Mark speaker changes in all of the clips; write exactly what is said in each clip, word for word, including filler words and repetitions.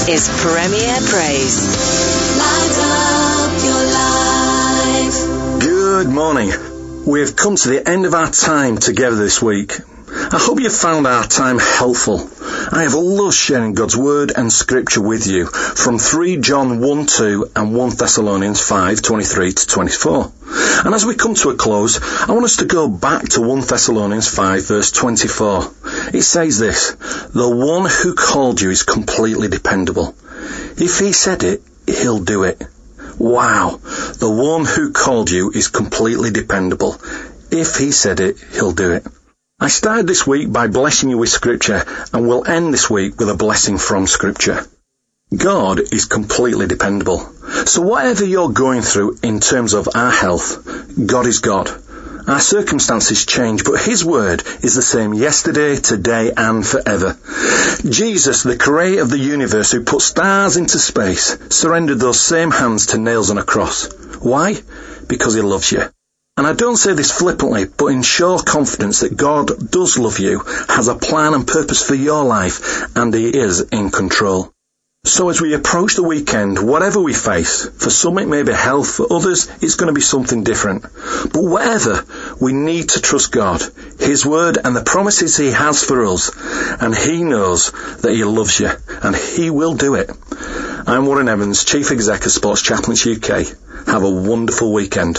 Speaker 1: This is Premier Praise.
Speaker 2: Light up your life.
Speaker 3: Good morning. We've come to the end of our time together this week. I hope you found our time helpful. I have loved sharing God's Word and Scripture with you from three John one two and First Thessalonians five twenty-three to twenty-four. And as we come to a close, I want us to go back to First Thessalonians five verse twenty-four. It says this: "The one who called you is completely dependable. If he said it, he'll do it." Wow! The one who called you is completely dependable. If he said it, he'll do it. I started this week by blessing you with Scripture, and we'll end this week with a blessing from Scripture. God is completely dependable. So whatever you're going through in terms of our health, God is God. Our circumstances change, but His Word is the same yesterday, today, and forever. Jesus, the creator of the universe who put stars into space, surrendered those same hands to nails on a cross. Why? Because He loves you. And I don't say this flippantly, but in sure confidence that God does love you, has a plan and purpose for your life, and He is in control. So as we approach the weekend, whatever we face, for some it may be health, for others it's going to be something different. But whatever, we need to trust God, His Word and the promises He has for us. And He knows that He loves you, and He will do it. I'm Warren Evans, Chief Exec of Sports Chaplains U K. Have a wonderful weekend.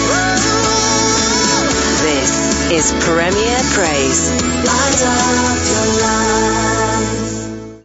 Speaker 1: This is Premier Praise.
Speaker 2: Light up your